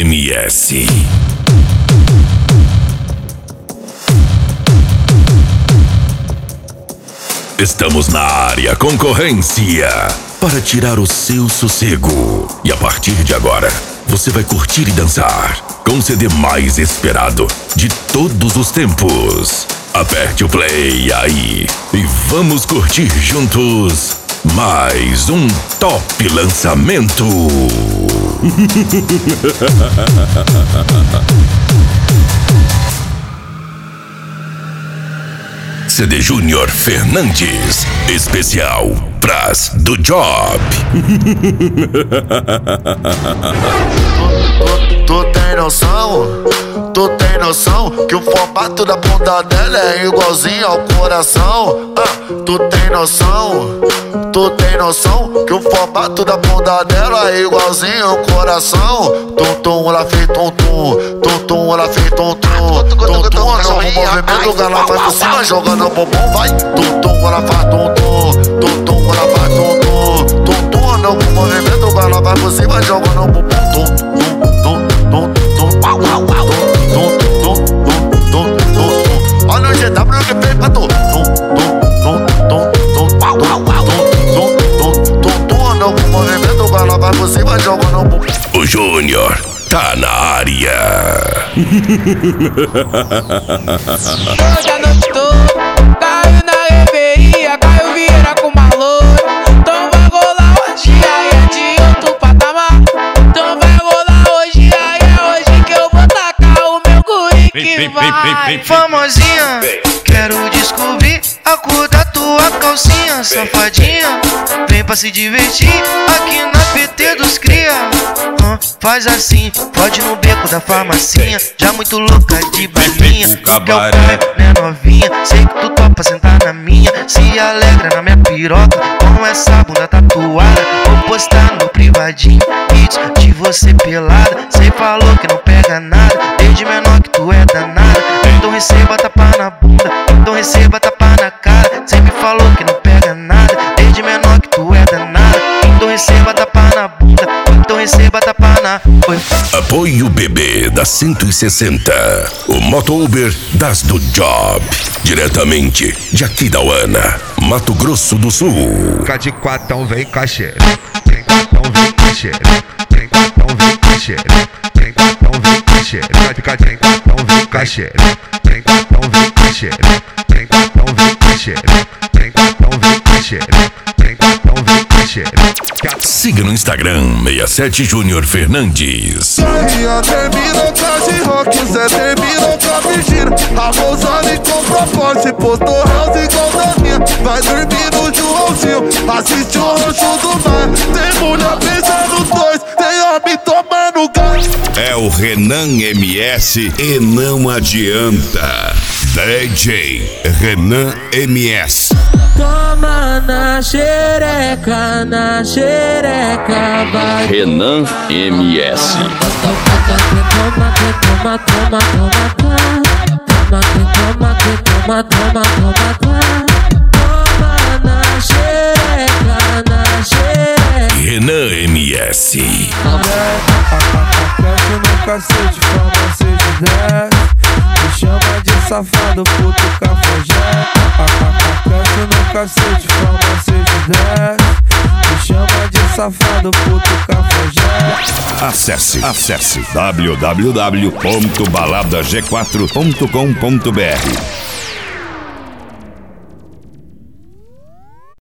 MS. Estamos na área concorrência para tirar o seu sossego. E a partir de agora, você vai curtir e dançar com o CD mais esperado de todos os tempos. Aperte o play aí e vamos curtir juntos mais um top lançamento. CD Júnior Fernandes, especial Pras do Job. Tu tem noção? Tu tem noção que o formato da bunda dela é igualzinho ao coração? Tu tem noção? Tu tem noção que o formato da bunda dela é igualzinho ao coração? Tum-tum, ela fez tum-tum. Tum-tum, ela fez tum-tum. Tum-tum, no movimento, ela vai por cima jogando o bumbum, vai. Tum-tum, ela faz tum-tum. Tum-tum, ela faz tum-tum. Tum-tum, no movimento, ela vai por cima jogando o bumbum. Olha o GW que fez pra tu. No movimento, ela vai por cima jogando o bumbum. O Júnior tá na área. Hoje a noite toda caiu na reveria, caiu vira com valor. Então vai rolar hoje, aí é de outro patamar. Então vai rolar hoje, aí é hoje que eu vou tacar o meu guri que vai. Famosinha, quero descobrir a cor da tua calcinha, safadinha. Vem pra se divertir aqui na PT dos cria. Faz assim, pode no beco da farmacinha. Já muito louca de balinha. Tu quer o pai, né novinha? Sei que tu topa sentar na minha. Se alegra na minha piroca com essa bunda tatuada. Vou postar no privadinho vídeos de você pelada. Cê falou que não pega nada, desde menor que tu é danada. Então receba tapa na bunda, então receba tapa na cara. Cê me falou que não pega nada, desde menor que tu é danada. Então receba tapa na bunda, então receba tapa na... Apoio BB da 160, o Moto Uber das do Job, diretamente de Aquidauana, Mato Grosso do Sul. Cá de quatão vem caixeira, vem quatão vem caixeira, vem quatão vem caixeira, vem quatão vem caixeira, vem quatão vem caixeira, vem quatão vem caixeira, vem quatão vem caixeira, vem quatão vem caixeira, vem quatão vem caixeira. Siga no Instagram 67 Júnior Fernandes. Minha terminou com a G-Rock, o Zé terminou com a Virgínia. A Rosane comprou forte, postou house igual da minha. Vai dormir no Joãozinho, assiste o Rancho do Mar. Tem mulher pensando nos dois, tem homem tomando gás. É o Renan MS e não adianta. DJ Renan MS. Toma na xereca, vai. Renan MS. Toma, toma, toma, na xereca. Renan MS. Cresce no cacete, forma 6 de 10. Me chama de safado, puto cafajé. Cresce no cacete, forma 6 de 10. Me chama de safado, puto cafajé. Acesse www.baladag4.com.br